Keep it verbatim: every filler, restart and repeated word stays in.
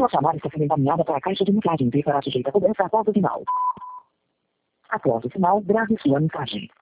Sua chamada está sendo encaminhada para a caixa de mensagem e será sujeita a cobrança após o sinal. Após o sinal, grave sua mensagem.